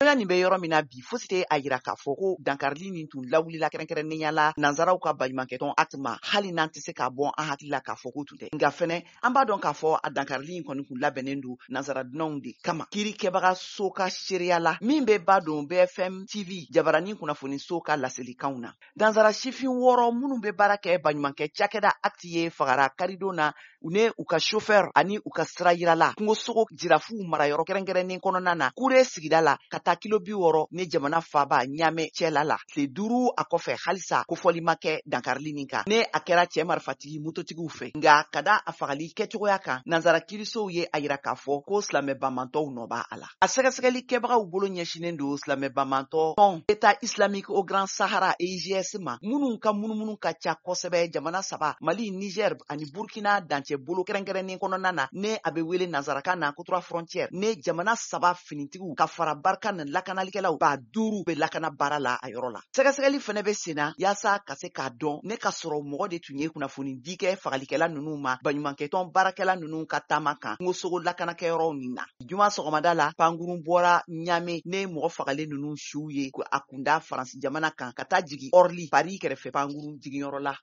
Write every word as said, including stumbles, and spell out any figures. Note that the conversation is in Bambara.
Oya nin be yɔrɔ min na bi fosi tɛ a yira k'a fɔ ko dankarili nin tun lawulila kɛrɛnkɛrɛnnenya la nanzaraw ka baɲumankɛtɔn acte ma hali n'an tɛ se k'a bɔ an hakili la k'a fɔ ko tun tɛ nka fɛnɛ an b'a dɔn k'a fɔ a dankarili in kɔni kun labɛnnen don nanzara dunanw de kama kiirikɛbaga so ka seereya la min bɛ ba don B F M T V jabaranin kunnafoni so ka laselikanw na nanzara sifin wɔɔrɔ minnu bɛ baara kɛ baɲumankɛ cakɛda acte ye fagara karidon na u ne u ka chauffeur ani u ka sira yirala kungosogo jirafuw marayɔrɔ kɛrɛnkɛrɛnnen kɔnɔna na kure sigida la ka taa kilo bi wɔɔrɔ ni jamana faaba ɲame cɛla la tile duuru a kɔfɛ halisa kofɔli ma kɛ dankarili nin kan ne a kɛra cɛ marifatigi mototigiw fɛ nga ka da a fagali kɛcogoya kan nanzara kirisow ye a yira k'a fɔ ko silamɛ bamantɔw nɔ b'a a la a sɛgɛsɛgɛli kɛbagaw bolo ɲɛsinen don silamɛ bamantɔ tɔn État islamique au Grand Sahara E I G S ma minnu ka munumunu ka ca kosɛbɛ jamana saba Mali Niger ani Burkina dancɛ bolo kɛrɛnkɛrɛnnen kɔnɔna na ne a bɛ wele nanzarakan na Côte d'Ivoire frontière ne jamana saba finitigiw ka fara barika ni lakanalikɛlaw ba duuru bɛ lakana baara la a yɔrɔ la sɛgɛsɛgɛli fɛnɛ bɛ senna yaasa ka se k'a dɔn ne ka sɔrɔ mɔgɔ de tun ye kunnafoni di kɛ fagalikɛla ninnu ma baɲumankɛtɔn baarakɛla ninnu ka taama kan kungosogo lakanakɛyɔrɔw nin na juma sɔgɔmada la pankuru bɔra ɲame ne mɔgɔ fagalen ninnu siw ye ko a kunda faransi jamana kan ka taa jigi Orly Paris kɛrɛfɛ pankuru jigiyɔrɔ la